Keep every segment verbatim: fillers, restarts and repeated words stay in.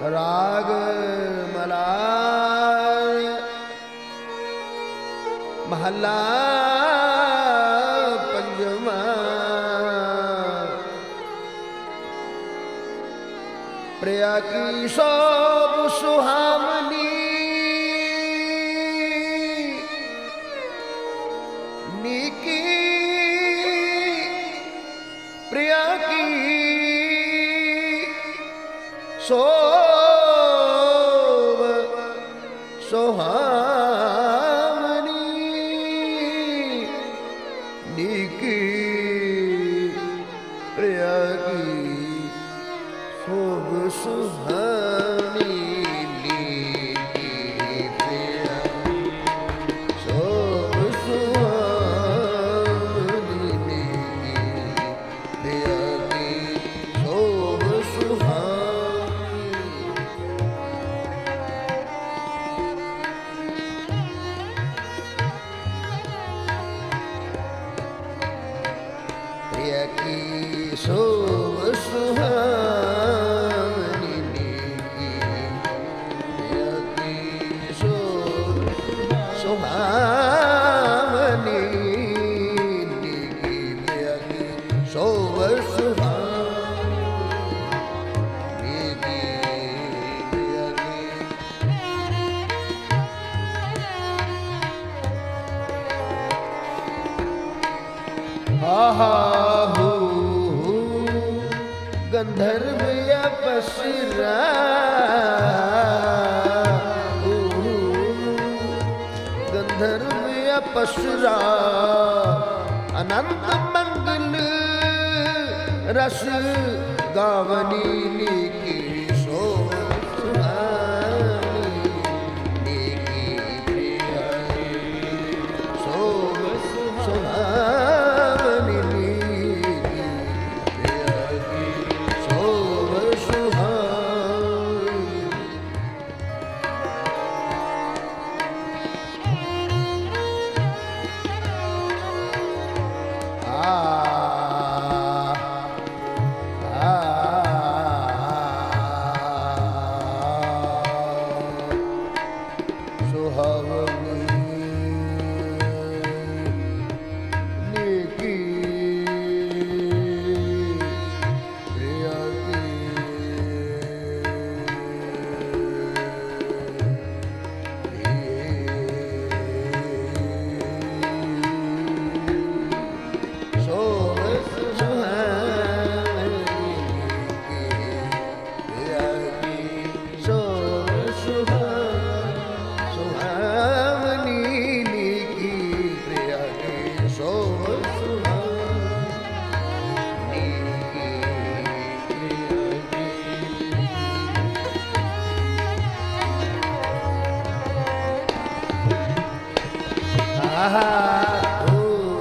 राग मलार महला पंजमा। प्रिया की शोभ सुहावनी नीकी, प्रिया की शोभ सुहावनी नीकी, प्रिया की शोभ सुहावनी नीकी, प्रिया शोभ सुहावनी नीकी, प्रिया की शोभ सुहावनी। प्रिया की शोभ सुहावनी नीकी, प्रिया की शोभ सुहावनी नीकी, प्रिया की शोभ सुहावनी नीकी, प्रिया की। हा हा हू हू गंधर्व अपसरा, हू हू गंधर्व अपसरा, अनंत मंगल रस गावनी नीकी शोभ सुहावनी नीकी, प्रिया की शोभ सुहावनी नीकी, प्रिया की शोभ सुहावनी। आ आ सुहावनी नीकी, प्रिया की शोभ सुहावनी नीकी, प्रिया की शोभ सुहावनी नीकी, प्रिया की शोभ सुहावनी नीकी, प्रिया की। आहा ओ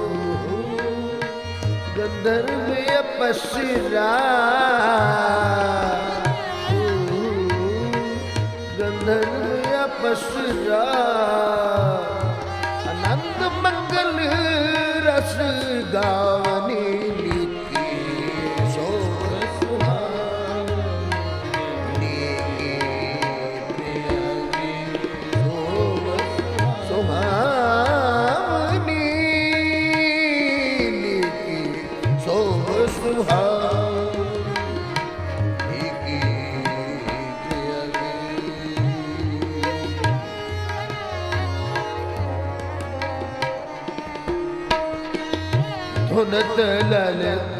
गंधर्व अपसरा, गंधर्व अपसरा, अनंत मंगल रस गावनी नीकी शोभ सुहावनी नीकी, प्रिया की शोभ सुहावनी नीकी, शोभ सुहावनी नीकी, प्रिया की। धुनत ललित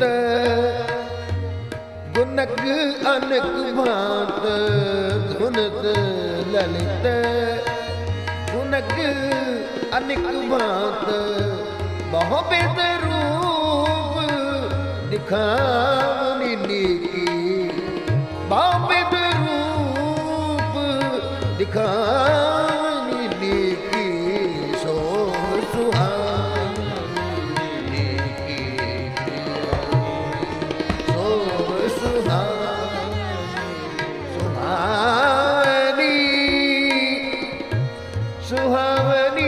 गुनक अनक भांत, धुनत ललित गुनक अनक भांत, बहुविध रूप दिखावनी नीकी, बहुविध रूप दिखावनी नीकी, शोभ सुहावनी नीकी, शोभ सुहावनी सुहावनी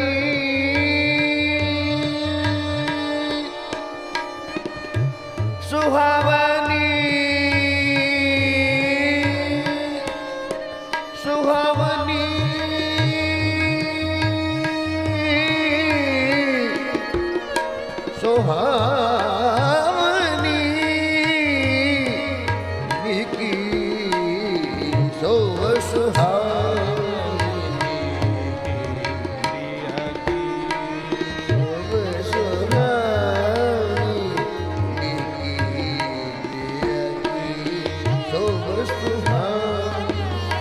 सुहावनी सुहावनी।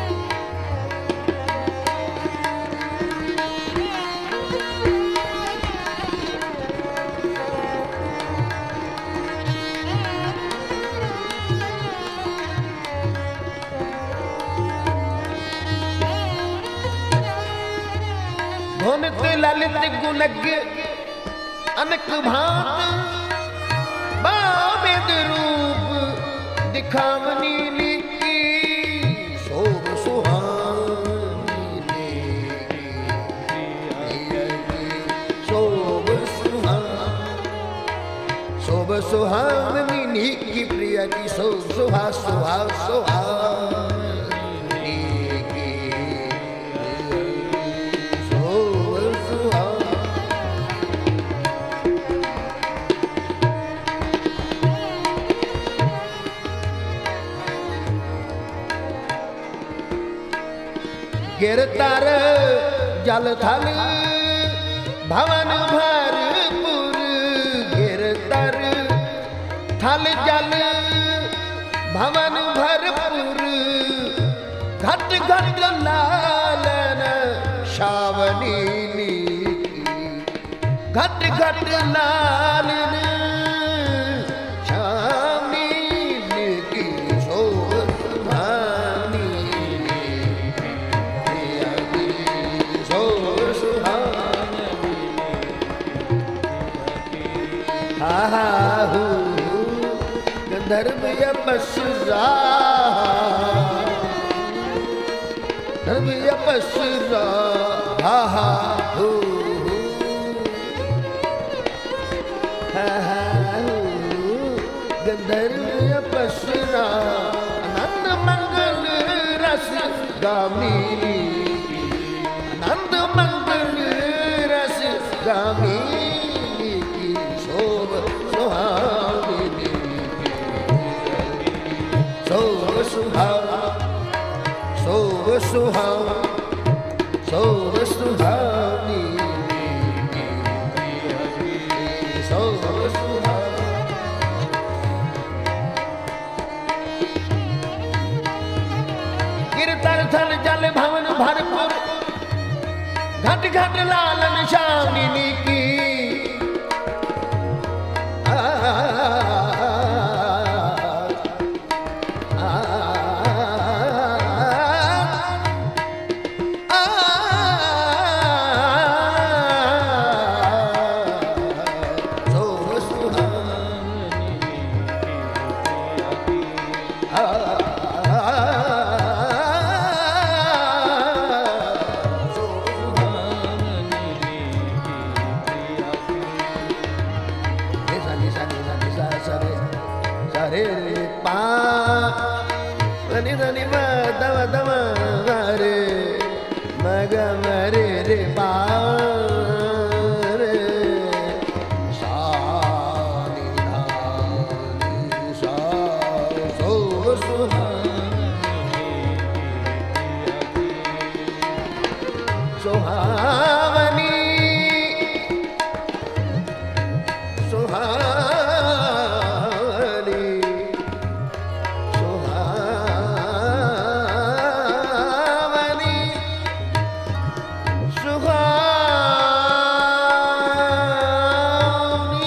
धुनित ललित गुणज्ञ अनक भांत बावेद रूप दिखावनी नीकी शोभ सुहावनी नीकी शोभ सुहावनी शोभ सुहावनी नीकी प्रिय की शोभ सुहा सुहा सुहावनी की गिरतर जल थल भवन भरपुर गिरतर थल जल भवन भरपुर घट घट लालन शावनी घट घट लालन धर्म यपसरा धर्म यपसरा हा हा हू हा हा गंधर्व यपसरा आनंद मंगल रस गामी आनंद मंगल रस गामी शोभ सुहावनी शोभ सुहाव शोभ सुहावनी शोभ सुहाव गिरतर थल जल भवन भरपुर घट घट लालन शावनी की सुहावनी सुहावनी सुहावनी सुहावनी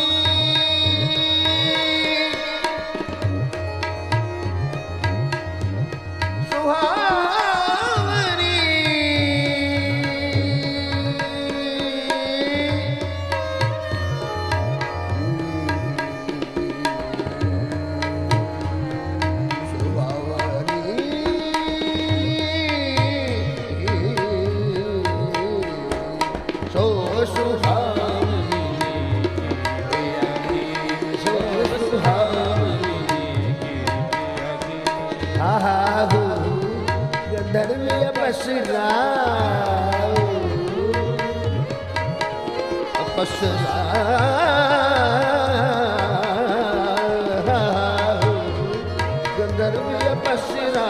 सुहावनी गंधर्व अपसरा अपसरा गंधर्व अपसरा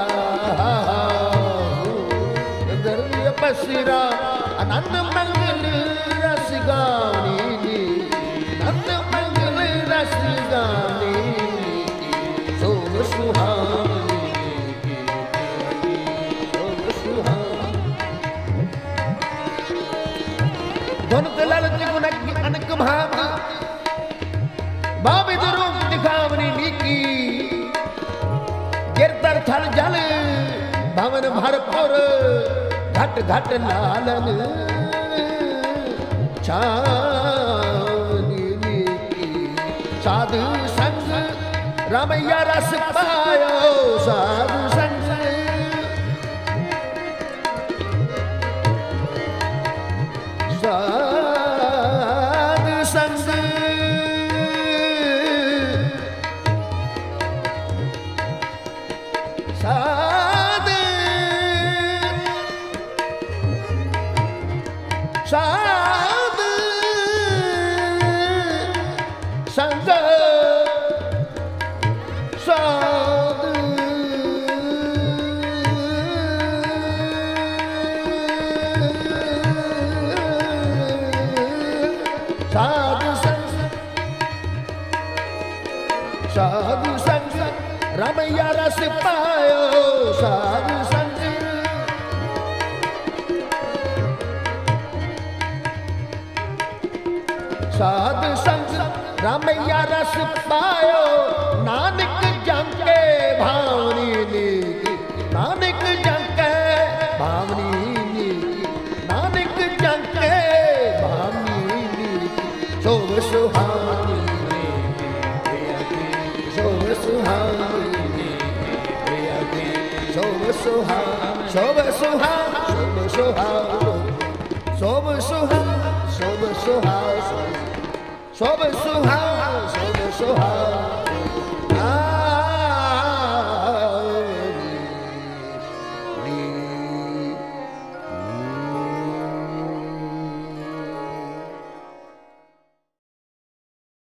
गंधर्व अपसरा आनंद मंगल रस गानी आनंद मंगल रस गानी शोभ सुहावनी थल जल भवन भरपुर घट घट लालन चांदनी की साधु संग रामैया रस पायो साधु संग साधु संग साधु साधु संग साधु साधु संग साधु संग रामैया रस पायो साधु संग साधु संग रामैया रस पायो नानक जंके भावनी नीति नानक जंके भावनी नीति नानक जंके भावनी नीति शोभ सुहानी शोभ सुहानी शोभ सुहा शोभ सुहा शोभ सुहा शोभ सुहा शोभ सुहा शोभ सुहा शोभ